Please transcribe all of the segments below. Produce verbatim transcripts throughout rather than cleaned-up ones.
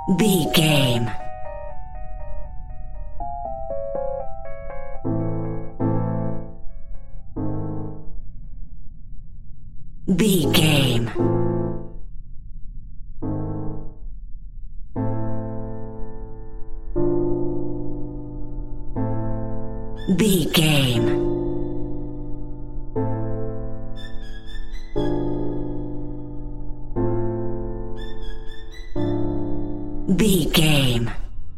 B game. B game. B game. B game.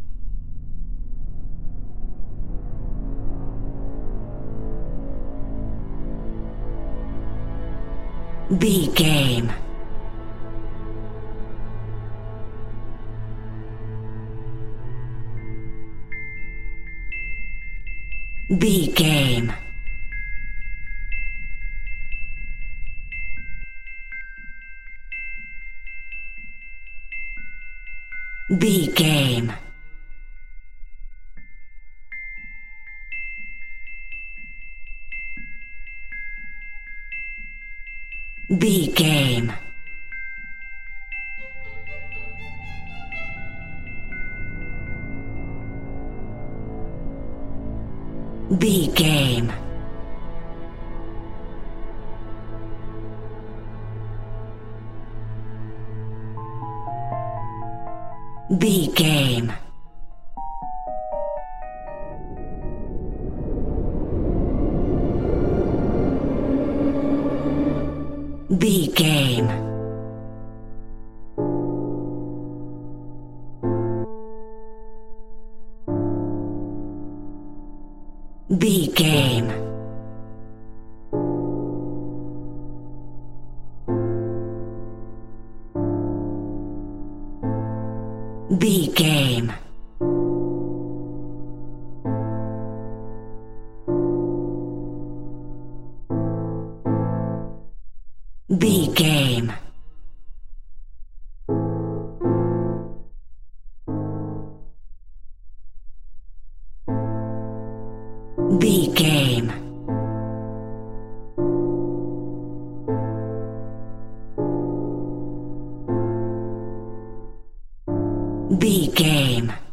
B game. B game. B game. B game. B game. B game. B game. B game. B game. B game. B game. B game.